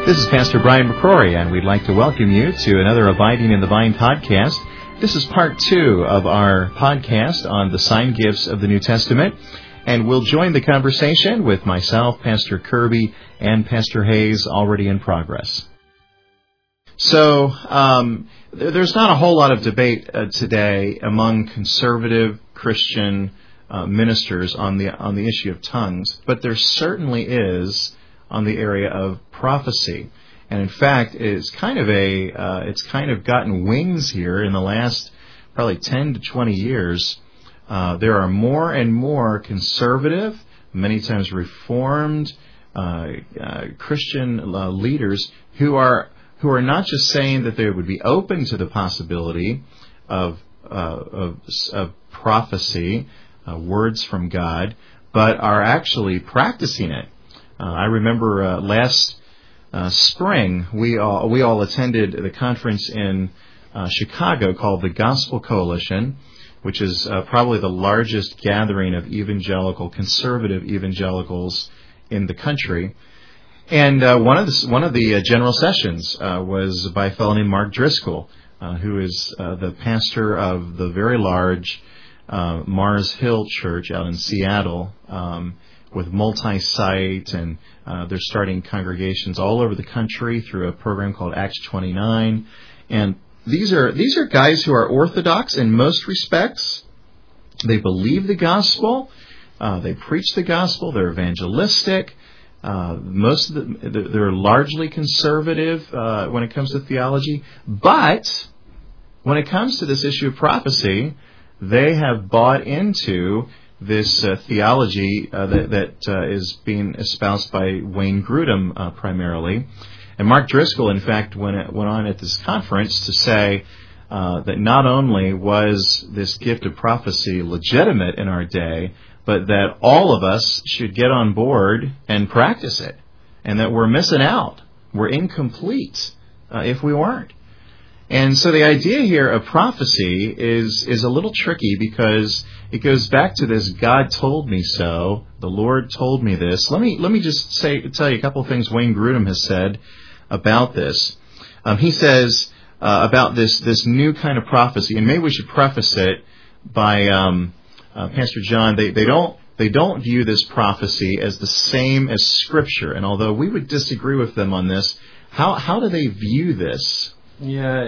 This is Pastor Brian McCrory, and we'd like to welcome you to another Abiding in the Vine podcast. This is part 2 of our podcast on the sign gifts of the New Testament, and we'll join the conversation with myself, Pastor Kirby, and Pastor Hayes, already in progress. So, there's not a whole lot of debate today among conservative Christian ministers on the issue of tongues, but there certainly is on the area of prophecy. And in fact, it's kind of gotten wings here in the last probably 10 to 20 years. There are more and more conservative, many times reformed Christian leaders who are not just saying that they would be open to the possibility of prophecy, words from God, but are actually practicing it. I remember last spring we all attended the conference in Chicago called the Gospel Coalition, which is probably the largest gathering of conservative evangelicals in the country. And one of the general sessions was by a fellow named Mark Driscoll, who is the pastor of the very large Mars Hill Church out in Seattle, with multi-site, and they're starting congregations all over the country through a program called Acts 29. And these are guys who are orthodox in most respects. They believe the gospel. They preach the gospel. They're evangelistic. They're largely conservative when it comes to theology. But when it comes to this issue of prophecy, they have bought into this theology that is being espoused by Wayne Grudem primarily. And Mark Driscoll, in fact, went on at this conference to say that not only was this gift of prophecy legitimate in our day, but that all of us should get on board and practice it, and that we're missing out. We're incomplete if we weren't. And so the idea here of prophecy is a little tricky because it goes back to this God told me so, the Lord told me this. Let me just tell you a couple of things Wayne Grudem has said about this. He says about this new kind of prophecy, and maybe we should preface it by Pastor John. They don't view this prophecy as the same as Scripture, and although we would disagree with them on this, how do they view this? Yeah,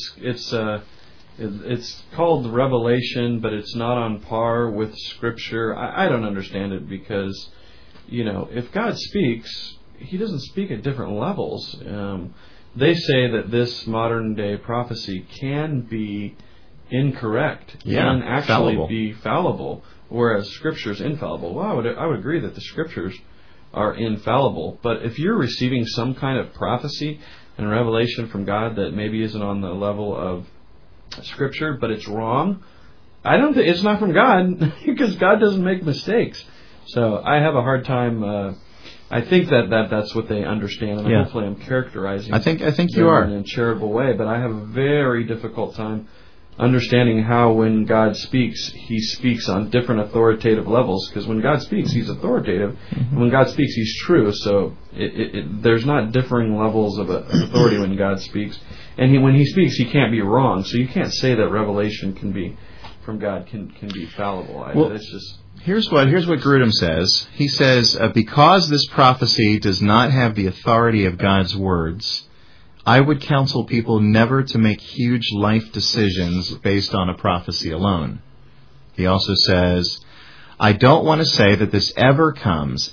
it's called Revelation, but it's not on par with Scripture. I don't understand it because, if God speaks, He doesn't speak at different levels. They say that this modern day prophecy can be incorrect, can actually be fallible, whereas Scripture is infallible. Well, I would agree that the Scriptures are infallible, but if you're receiving some kind of prophecy and revelation from God that maybe isn't on the level of Scripture, but it's wrong, I don't think it's not from God because God doesn't make mistakes. So I have a hard time. I think that's what they understand, and hopefully I'm characterizing. I think you are in a charitable way, but I have a very difficult time understanding how when God speaks, He speaks on different authoritative levels. Because when God speaks, He's authoritative. And when God speaks, He's true. So there's not differing levels of authority when God speaks. And when He speaks, He can't be wrong. So you can't say that revelation from God can be fallible. It's just... Here's what Grudem says. He says, because this prophecy does not have the authority of God's words, I would counsel people never to make huge life decisions based on a prophecy alone. He also says, I don't want to say that this ever comes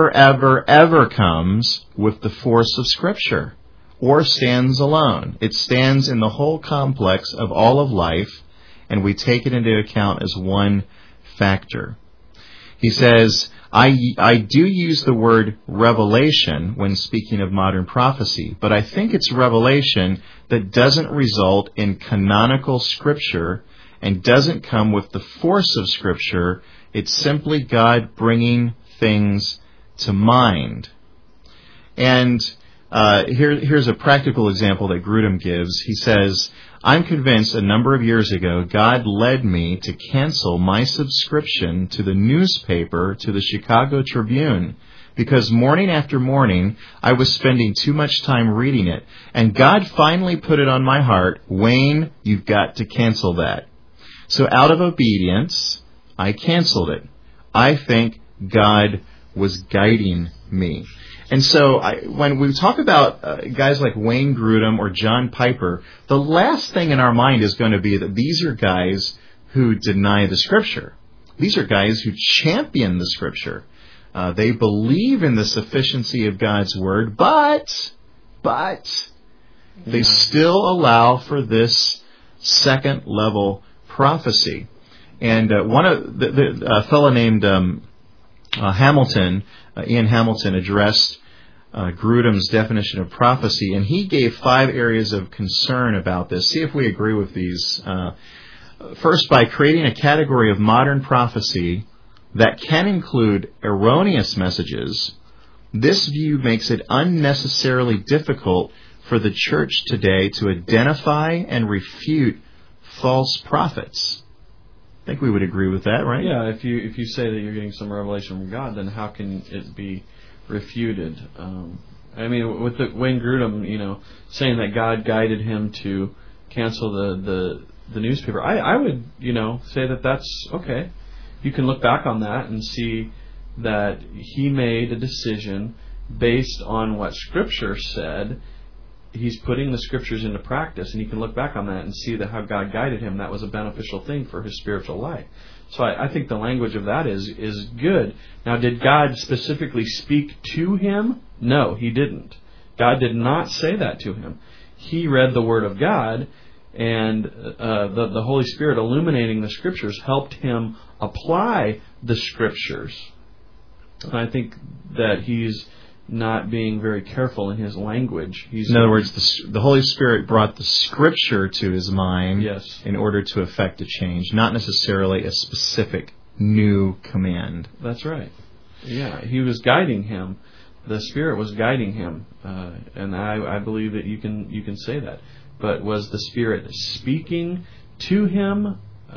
with the force of Scripture, or stands alone. It stands in the whole complex of all of life, and we take it into account as one factor. He says, I do use the word revelation when speaking of modern prophecy, but I think it's revelation that doesn't result in canonical Scripture and doesn't come with the force of Scripture. It's simply God bringing things to mind. And here's a practical example that Grudem gives. He says, I'm convinced a number of years ago God led me to cancel my subscription to the newspaper, to the Chicago Tribune, because morning after morning I was spending too much time reading it. And God finally put it on my heart, Wayne, you've got to cancel that. So out of obedience, I canceled it. I think God was guiding me. And so when we talk about guys like Wayne Grudem or John Piper, the last thing in our mind is going to be that these are guys who deny the Scripture. These are guys who champion the Scripture. They believe in the sufficiency of God's Word, but they still allow for this second level prophecy. And one of a fellow named Hamilton, Ian Hamilton, addressed Grudem's definition of prophecy, and he gave 5 areas of concern about this. See if we agree with these. First, by creating a category of modern prophecy that can include erroneous messages, this view makes it unnecessarily difficult for the church today to identify and refute false prophets. I think we would agree with that, right? Yeah, if you say that you're getting some revelation from God, then how can it be refuted? I mean, with Wayne Grudem, saying that God guided him to cancel the newspaper, I would, say that that's okay. You can look back on that and see that he made a decision based on what Scripture said. He's putting the Scriptures into practice, and you can look back on that and see that how God guided him. That was a beneficial thing for his spiritual life. So I think the language of that is good. Now, did God specifically speak to him? No, He didn't. God did not say that to him. He read the Word of God, and the Holy Spirit illuminating the Scriptures helped him apply the Scriptures. And I think that he's not being very careful in his language. In other words, the Holy Spirit brought the Scripture to his mind, yes, in order to effect a change, not necessarily a specific new command. That's right. Yeah, He was guiding him. The Spirit was guiding him, and I believe that you can say that. But was the Spirit speaking to him?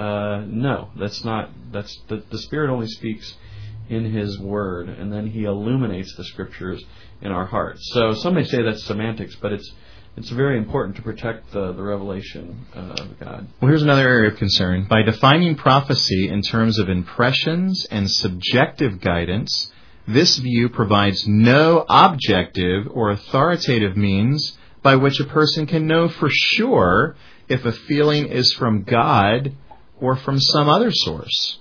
No, that's not. That's the Spirit only speaks in His Word, and then He illuminates the Scriptures in our hearts. So some may say that's semantics, but it's very important to protect the revelation of God. Well, here's another area of concern. By defining prophecy in terms of impressions and subjective guidance, this view provides no objective or authoritative means by which a person can know for sure if a feeling is from God or from some other source.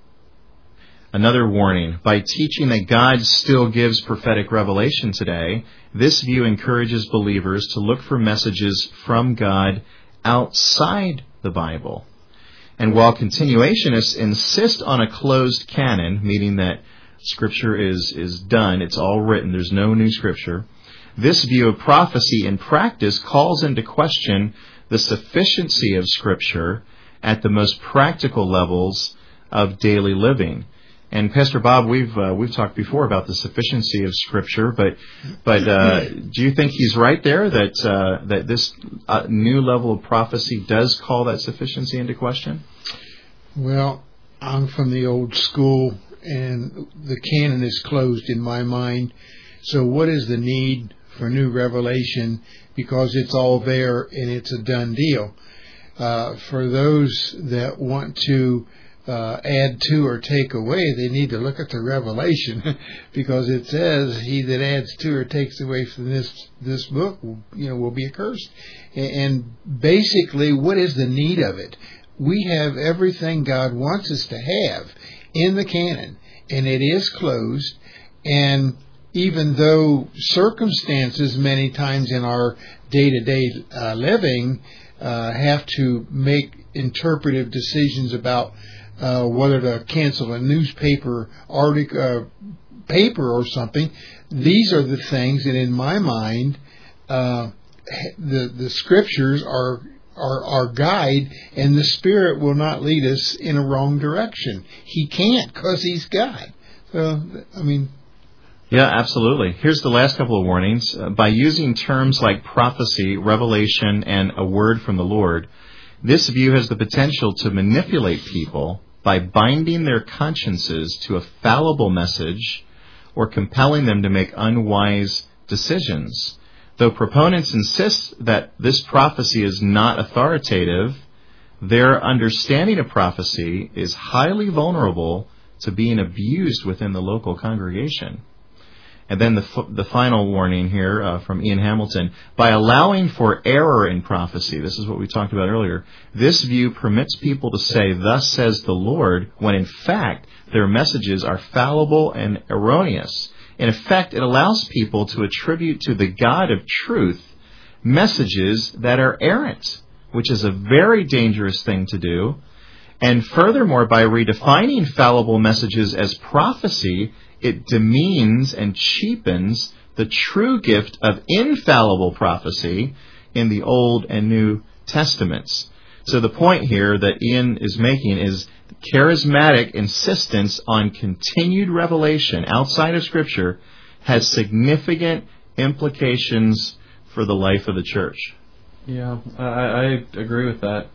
Another warning, by teaching that God still gives prophetic revelation today, this view encourages believers to look for messages from God outside the Bible. And while continuationists insist on a closed canon, meaning that Scripture is done, it's all written, there's no new Scripture, this view of prophecy in practice calls into question the sufficiency of Scripture at the most practical levels of daily living. And Pastor Bob, we've talked before about the sufficiency of Scripture, but do you think he's right there that this new level of prophecy does call that sufficiency into question? Well, I'm from the old school, and the canon is closed in my mind. So what is the need for new revelation? Because it's all there and it's a done deal. For those that want to add to or take away, they need to look at the revelation, because it says, "He that adds to or takes away from this book, will be accursed." And basically, what is the need of it? We have everything God wants us to have in the canon, and it is closed. And even though circumstances many times in our day-to-day living have to make interpretive decisions about whether to cancel a newspaper article, paper or something, these are the things that, in my mind, the Scriptures are our guide, and the Spirit will not lead us in a wrong direction. He can't, because He's God. So, Yeah, absolutely. Here's the last couple of warnings. By using terms like prophecy, revelation, and a word from the Lord, this view has the potential to manipulate people by binding their consciences to a fallible message or compelling them to make unwise decisions. Though proponents insist that this prophecy is not authoritative, their understanding of prophecy is highly vulnerable to being abused within the local congregation. And then the final warning here from Ian Hamilton: by allowing for error in prophecy, this is what we talked about earlier, this view permits people to say, "Thus says the Lord," when in fact their messages are fallible and erroneous. In effect, it allows people to attribute to the God of truth messages that are errant, which is a very dangerous thing to do. And furthermore, by redefining fallible messages as prophecy, it demeans and cheapens the true gift of infallible prophecy in the Old and New Testaments. So the point here that Ian is making is charismatic insistence on continued revelation outside of Scripture has significant implications for the life of the church. Yeah, I agree with that.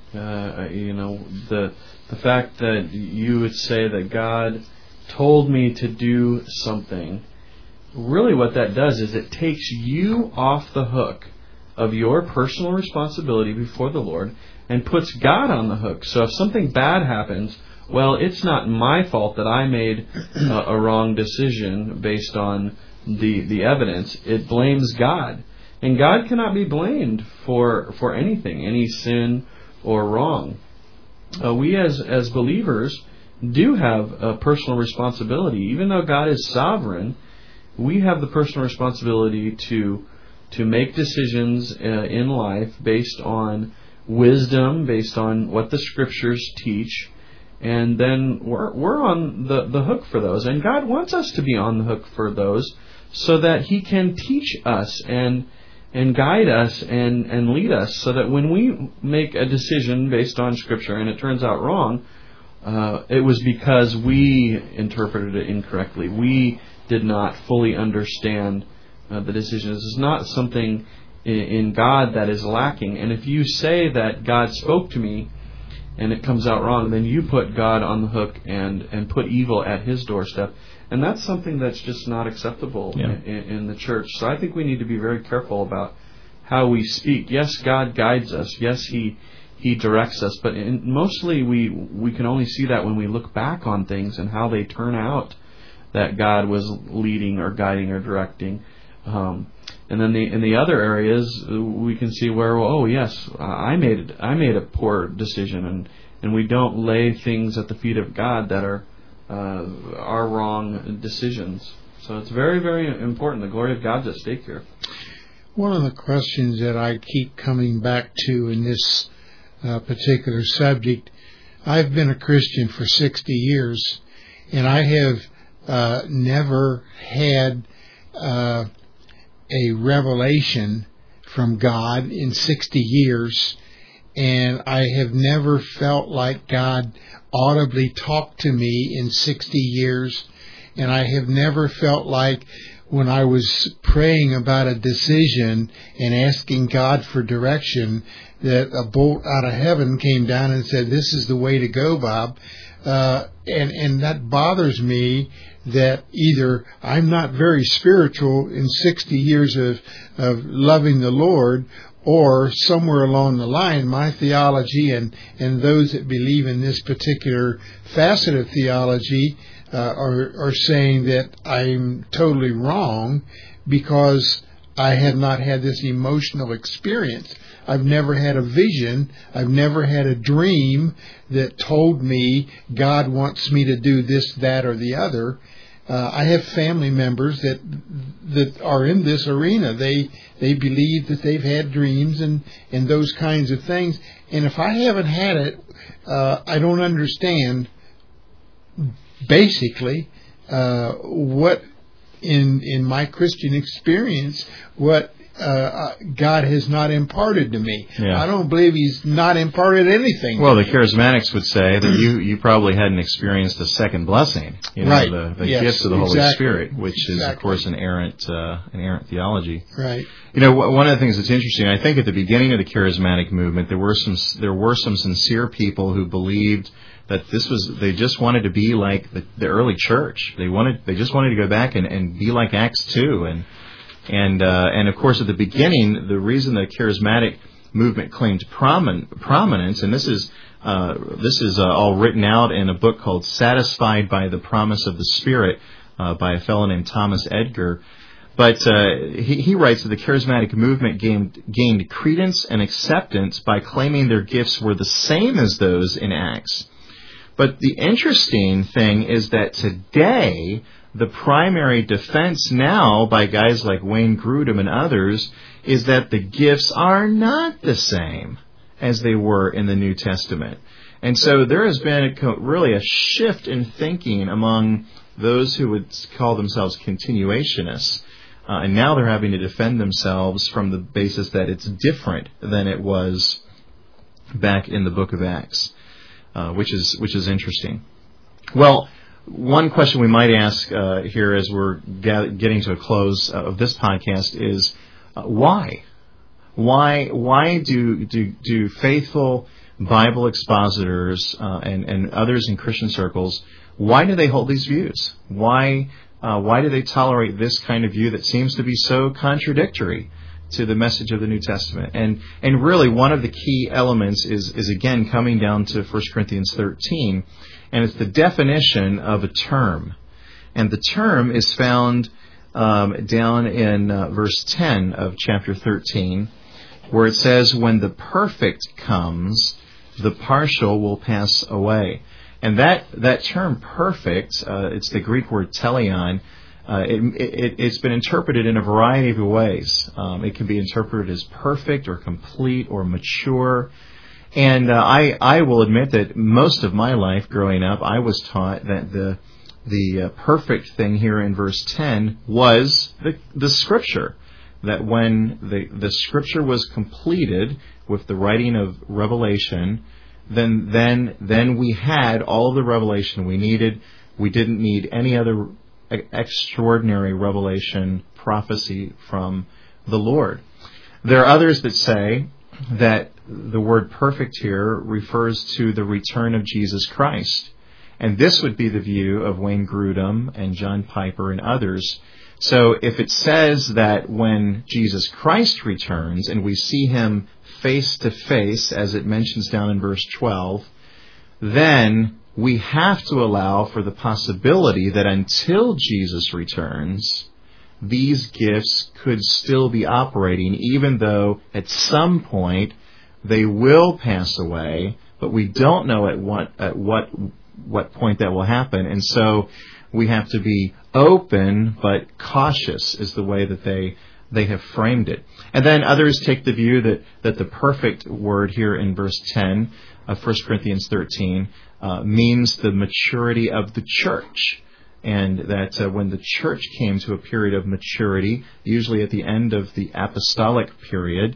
The fact that you would say that God told me to do something, really what that does is it takes you off the hook of your personal responsibility before the Lord and puts God on the hook. So if something bad happens, well, it's not my fault that I made a wrong decision based on the evidence. It blames God. And God cannot be blamed for anything, any sin or wrong. We as believers do have a personal responsibility. Even though God is sovereign, we have the personal responsibility to make decisions in life based on wisdom, based on what the Scriptures teach, and then we're on the hook for those. And God wants us to be on the hook for those so that He can teach us and guide us and lead us, so that when we make a decision based on Scripture and it turns out wrong, it was because we interpreted it incorrectly. We did not fully understand the decision. This is not something in God that is lacking. And if you say that God spoke to me and it comes out wrong, then you put God on the hook and put evil at His doorstep. And that's something that's just not acceptable in the church. So I think we need to be very careful about how we speak. Yes, God guides us. Yes, He directs us. But mostly we can only see that when we look back on things and how they turn out that God was leading or guiding or directing. And then in the other areas, we can see where, I made a poor decision, and we don't lay things at the feet of God that are wrong decisions. So it's very, very important. The glory of God's at stake here. One of the questions that I keep coming back to in this particular subject, I've been a Christian for 60 years, and I have never had a revelation from God in 60 years, and I have never felt like God audibly talked to me in 60 years, and I have never felt like when I was praying about a decision and asking God for direction that a bolt out of heaven came down and said, "This is the way to go, Bob." And that bothers me, that either I'm not very spiritual in 60 years of loving the Lord, or somewhere along the line my theology and those that believe in this particular facet of theology are saying that I'm totally wrong because I have not had this emotional experience. I've never had a vision. I've never had a dream that told me God wants me to do this, that, or the other. I have family members that are in this arena. They believe that they've had dreams and those kinds of things. And if I haven't had it, I don't understand basically what in my Christian experience, what God has not imparted to me. Yeah. I don't believe He's not imparted anything. Well, to the me. charismatics would say that you probably hadn't experienced the second blessing, Right. the Yes, gifts of the Holy exactly. Spirit, which is, of course, an errant theology. Right. One of the things that's interesting, I think at the beginning of the charismatic movement, there were some sincere people who believed that they just wanted to be like the early church. They just wanted to go back and be like Acts 2, and of course at the beginning, the reason the charismatic movement claimed prominence, and this is all written out in a book called "Satisfied by the Promise of the Spirit" by a fellow named Thomas Edgar. But he writes that the charismatic movement gained credence and acceptance by claiming their gifts were the same as those in Acts. But the interesting thing is that today, the primary defense now by guys like Wayne Grudem and others is that the gifts are not the same as they were in the New Testament. And so there has been really a shift in thinking among those who would call themselves continuationists. And now they're having to defend themselves from the basis that it's different than it was back in the book of Acts, which is interesting. Well, one question we might ask here as we're getting to a close of this podcast is why? Why do faithful Bible expositors and others in Christian circles, why do they hold these views? Why do they tolerate this kind of view that seems to be so contradictory to the message of the New Testament? And really, one of the key elements is again coming down to 1 Corinthians 13, and it's the definition of a term. And the term is found down in verse 10 of chapter 13, where it says, "When the perfect comes, the partial will pass away." And that term perfect, it's the Greek word teleon, it's been interpreted in a variety of ways. It can be interpreted as perfect or complete or mature. And I will admit that most of my life growing up, I was taught that the perfect thing here in verse 10 was the Scripture. That when the Scripture was completed with the writing of Revelation, then we had all of the revelation we needed. We didn't need any other extraordinary revelation, prophecy from the Lord. There are others that say that the word perfect here refers to the return of Jesus Christ. And this would be the view of Wayne Grudem and John Piper and others. So if it says that when Jesus Christ returns and we see Him face to face, as it mentions down in verse 12, then we have to allow for the possibility that until Jesus returns, these gifts could still be operating, even though at some point they will pass away, but we don't know at what point that will happen. And so we have to be open but cautious is the way that they have framed it. And then others take the view that the perfect word here in verse 10 of 1 Corinthians 13 means the maturity of the church. And that when the church came to a period of maturity, usually at the end of the apostolic period,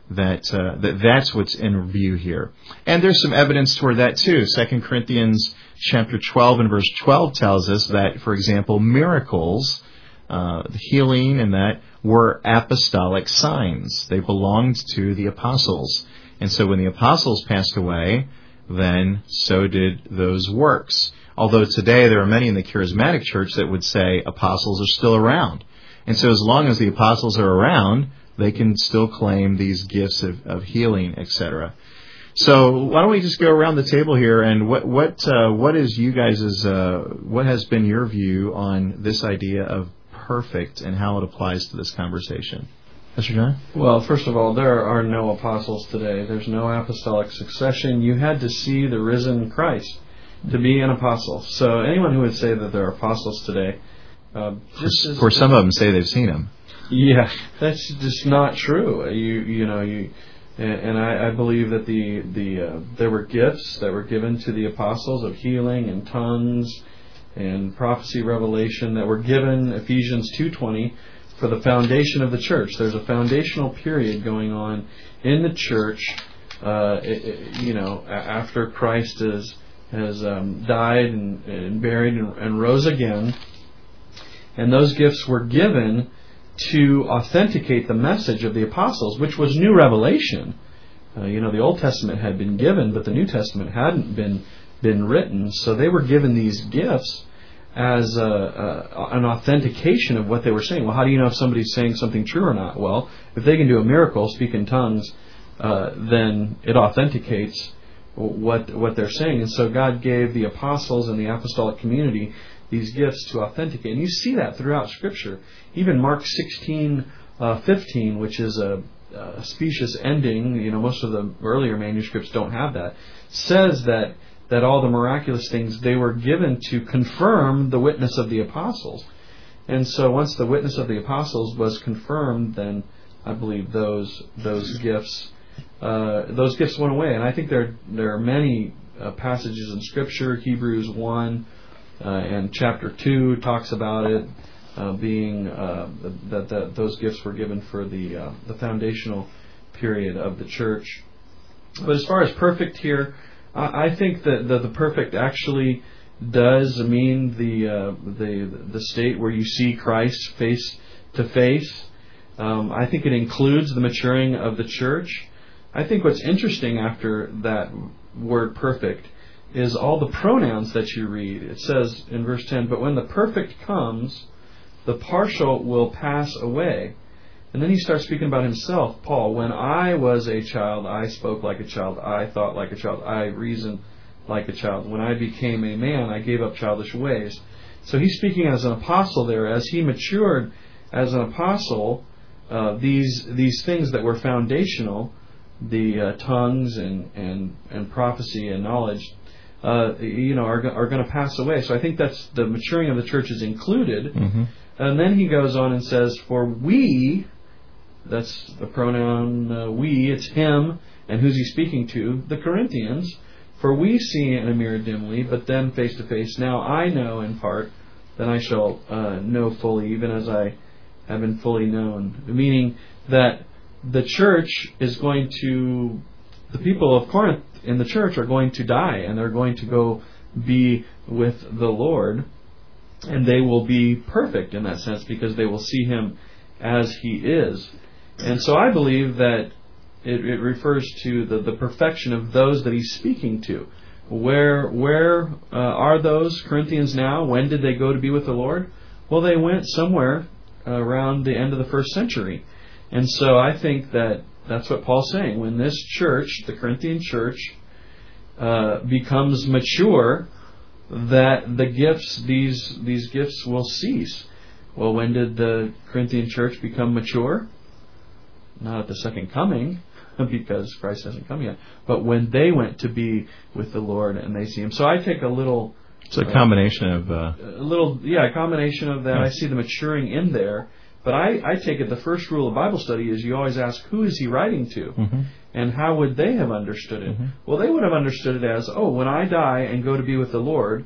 that's what's in view here. And there's some evidence toward that too. 2 Corinthians chapter 12 and verse 12 tells us that, for example, miracles, the healing and that, were apostolic signs. They belonged to the apostles. And so when the apostles passed away, then so did those works. Although today there are many in the charismatic church that would say apostles are still around. And so as long as the apostles are around, they can still claim these gifts of healing, etc. So why don't we just go around the table here, and what is you guys' what has been your view on this idea of perfect and how it applies to this conversation? Mr. John? Well, first of all, there are no apostles today. There's no apostolic succession. You had to see the risen Christ to be an apostle. So anyone who would say that there are apostles today, Of course, some of them say they've seen him. Yeah, that's just not true. And I believe that there were gifts that were given to the apostles of healing and tongues and prophecy, revelation that were given. Ephesians 2:20 for the foundation of the church. There's a foundational period going on in the church, after Christ has died and buried and rose again. And those gifts were given to authenticate the message of the apostles, which was new revelation. The Old Testament had been given, but the New Testament hadn't been written. So they were given these gifts as an authentication of what they were saying. Well, how do you know if somebody's saying something true or not? Well, if they can do a miracle, speak in tongues, then it authenticates what they're saying. And so God gave the apostles and the apostolic community these gifts to authenticate. And you see that throughout Scripture. Even Mark 16:15, which is a specious ending, most of the earlier manuscripts don't have that, says that all the miraculous things, they were given to confirm the witness of the apostles. And so once the witness of the apostles was confirmed, then I believe those gifts went away. And I think there are many passages in Scripture. Hebrews 1 and chapter 2 talks about it being that those gifts were given for the foundational period of the church. But as far as perfect here, I think that the perfect actually does mean the state where you see Christ face to face. I think it includes the maturing of the church. I think what's interesting after that word perfect is all the pronouns that you read. It says in verse 10, "But when the perfect comes, the partial will pass away." And then he starts speaking about himself, Paul. "When I was a child, I spoke like a child. I thought like a child. I reasoned like a child. When I became a man, I gave up childish ways." So he's speaking as an apostle there. As he matured as an apostle, these things that were foundational, the tongues and prophecy and knowledge, are going to pass away. So I think that's the maturing of the church is included. Mm-hmm. And then he goes on and says, "For we," that's the pronoun we, it's him, and who's he speaking to? The Corinthians. "For we see in a mirror dimly, but then face to face. Now I know in part, then I shall know fully, even as I have been fully known." Meaning that the church is going to, the people of Corinth in the church are going to die, and they're going to go be with the Lord. And they will be perfect in that sense because they will see Him as He is. And so I believe that it refers to the perfection of those that He's speaking to. Where are those Corinthians now? When did they go to be with the Lord? Well, they went somewhere around the end of the first century. And so I think that's what Paul's saying. When this church, the Corinthian church, becomes mature, that the gifts, these gifts will cease. Well, when did the Corinthian church become mature? Not at the second coming, because Christ hasn't come yet, but when they went to be with the Lord and they see Him. So I take a little... It's a combination of... a combination of that. I see the maturing in there. But I take it the first rule of Bible study is you always ask, who is he writing to? Mm-hmm. And how would they have understood it? Mm-hmm. Well, they would have understood it as, when I die and go to be with the Lord,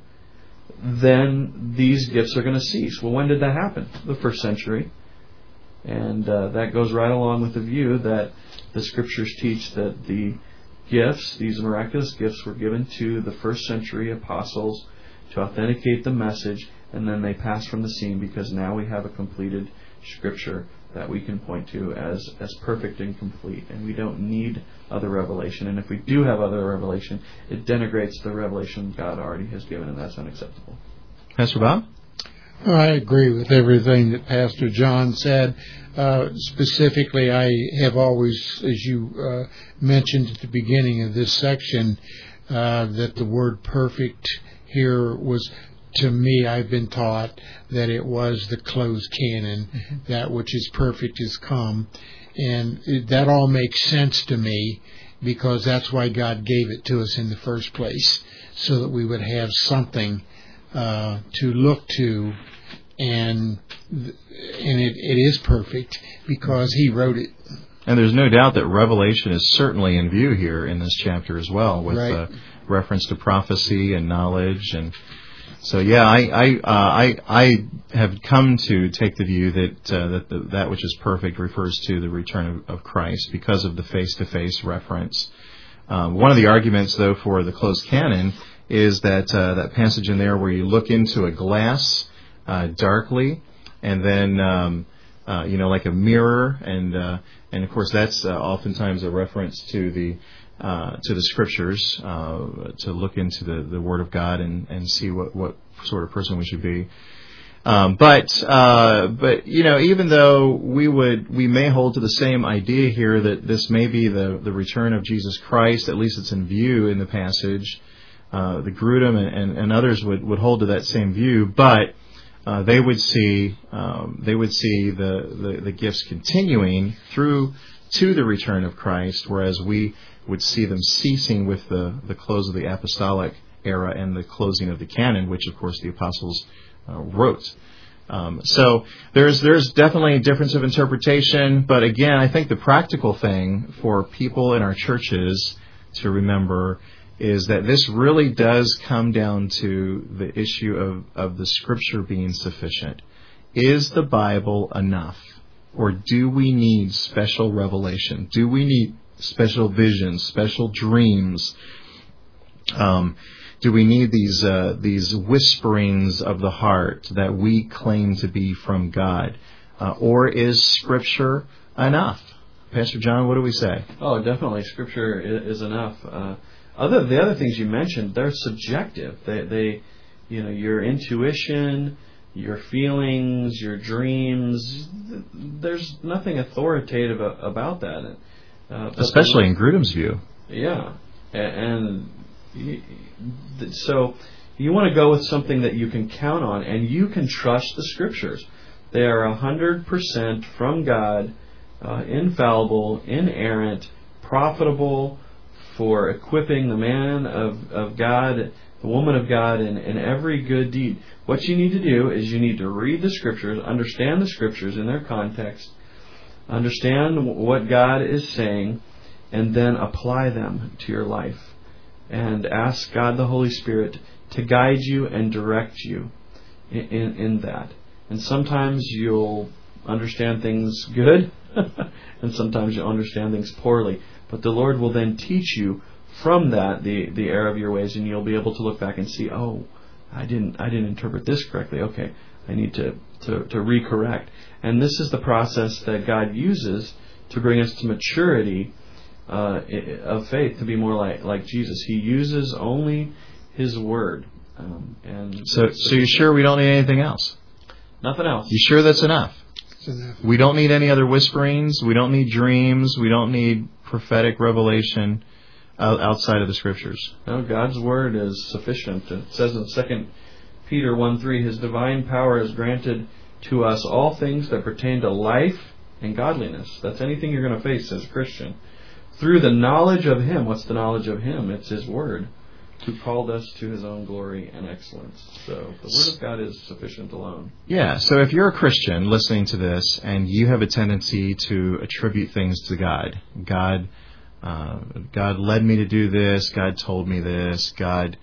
then these gifts are going to cease. Well, when did that happen? The first century. And that goes right along with the view that the Scriptures teach that the gifts, these miraculous gifts, were given to the first century apostles to authenticate the message, and then they pass from the scene because now we have a completed Scripture that we can point to as perfect and complete, and we don't need other revelation. And if we do have other revelation, it denigrates the revelation God already has given, and that's unacceptable. Pastor Bob? I agree with everything that Pastor John said. Specifically, I have always, as you mentioned at the beginning of this section, that the word perfect here was, to me, I've been taught that it was the closed canon, that which is perfect is come. And that all makes sense to me because that's why God gave it to us in the first place, so that we would have something to look to. And it is perfect because He wrote it. And there's no doubt that revelation is certainly in view here in this chapter as well, with right. Reference to prophecy and knowledge and So yeah, I have come to take the view that that which is perfect refers to the return of Christ because of the face-to-face reference. One of the arguments, though, for the closed canon is that that passage in there where you look into a glass darkly, and then like a mirror, and of course that's oftentimes a reference to the Scriptures, to look into the Word of God and see what sort of person we should be. But even though we may hold to the same idea here that this may be the return of Jesus Christ, at least it's in view in the passage. The Grudem and others would hold to that same view, but they would see the gifts continuing through to the return of Christ, whereas we would see them ceasing with the close of the apostolic era and the closing of the canon, which of course the apostles wrote. So there's definitely a difference of interpretation, but again, I think the practical thing for people in our churches to remember is that this really does come down to the issue of the Scripture being sufficient. Is the Bible enough? Or do we need special revelation? Do we need special visions, special dreams? Do we need these whisperings of the heart that we claim to be from God? Or is Scripture enough? Pastor John, what do we say? Oh, definitely. Scripture is enough. The other things you mentioned, they're subjective. They your intuition, your feelings, your dreams. There's nothing authoritative about that. Especially in Grudem's view. Yeah, and so you want to go with something that you can count on, and you can trust the Scriptures. They are 100% from God, infallible, inerrant, profitable for equipping the man of God, the woman of God in every good deed. What you need to do is you need to read the Scriptures, understand the Scriptures in their context, understand what God is saying, and then apply them to your life. And ask God the Holy Spirit to guide you and direct you in that. And sometimes you'll understand things good, and sometimes you'll understand things poorly. But the Lord will then teach you from that the error of your ways, and you'll be able to look back and see, oh, I didn't interpret this correctly. Okay, I need to recorrect. And this is the process that God uses to bring us to maturity of faith, to be more like Jesus. He uses only His Word. So you're sure we don't need anything else? Nothing else. You sure that's enough? It's enough. We don't need any other whisperings. We don't need dreams. We don't need prophetic revelation outside of the Scriptures. No, God's Word is sufficient. It says in 2 Peter 1:3, His divine power has granted to us all things that pertain to life and godliness. That's anything you're going to face as a Christian. Through the knowledge of Him. What's the knowledge of Him? It's His Word, who called us to His own glory and excellence. So the Word of God is sufficient alone. Yeah, so if you're a Christian listening to this and you have a tendency to attribute things to God, God led me to do this, God told me this, God,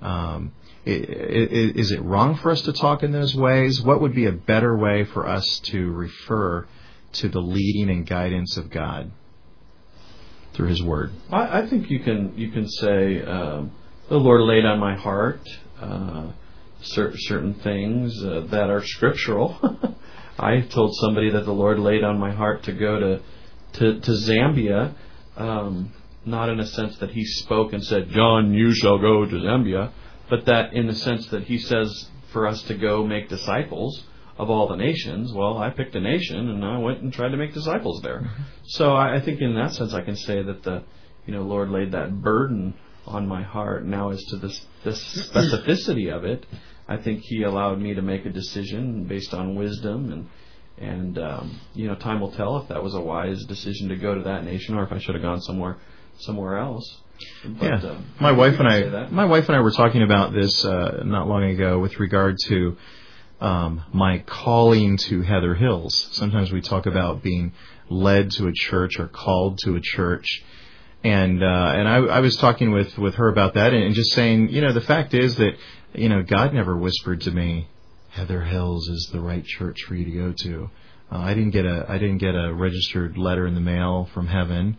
is it wrong for us to talk in those ways? What would be a better way for us to refer to the leading and guidance of God through His Word? I think you can say, the Lord laid on my heart certain things that are scriptural. I told somebody that the Lord laid on my heart to go to Zambia, not in a sense that He spoke and said, John, you shall go to Zambia, but that in the sense that He says for us to go make disciples of all the nations. Well, I picked a nation and I went and tried to make disciples there. Mm-hmm. So I think in that sense I can say that the Lord laid that burden on my heart. Now as to the specificity of it, I think He allowed me to make a decision based on wisdom, and time will tell if that was a wise decision to go to that nation or if I should have gone somewhere else. But, yeah, my wife and I were talking about this not long ago with regard to my calling to Heather Hills. Sometimes we talk about being led to a church or called to a church. And I was talking with her about that and just saying, the fact is that God never whispered to me, Heather Hills is the right church for you to go to. I didn't get a registered letter in the mail from heaven.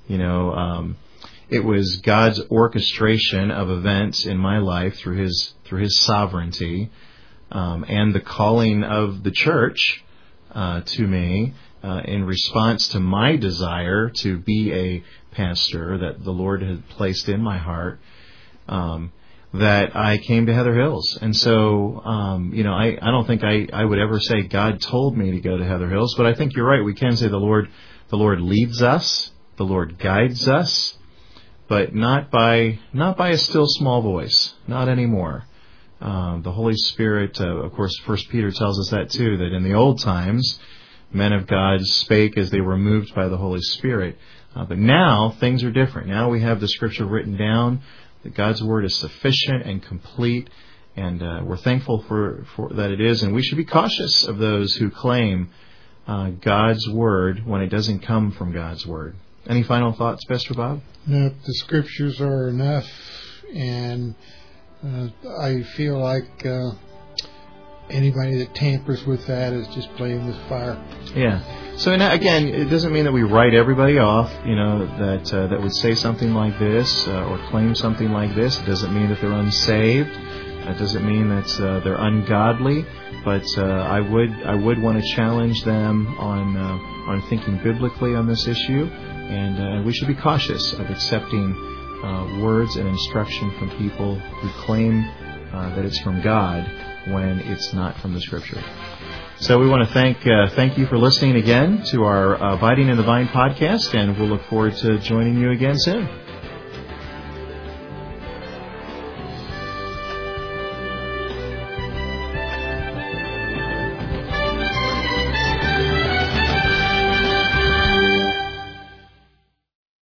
It was God's orchestration of events in my life through His sovereignty, and the calling of the church to me in response to my desire to be a pastor that the Lord had placed in my heart. That I came to Heather Hills. And so, I don't think I would ever say God told me to go to Heather Hills, but I think you're right. We can say the Lord leads us, the Lord guides us, but not by a still small voice, not anymore. The Holy Spirit, of course, 1 Peter tells us that too, that in the old times, men of God spake as they were moved by the Holy Spirit. But now, things are different. Now we have the Scripture written down. That God's Word is sufficient and complete, and we're thankful for that it is. And we should be cautious of those who claim God's Word when it doesn't come from God's Word. Any final thoughts, Pastor Bob? No, the Scriptures are enough, and I feel like anybody that tampers with that is just playing with fire. Yeah. So again, it doesn't mean that we write everybody off, that would say something like this or claim something like this. It doesn't mean that they're unsaved. It doesn't mean that they're ungodly. But I would want to challenge them on thinking biblically on this issue, and we should be cautious of accepting words and instruction from people who claim that it's from God when it's not from the Scripture. So we want to thank you for listening again to our Abiding in the Vine podcast, and we'll look forward to joining you again soon.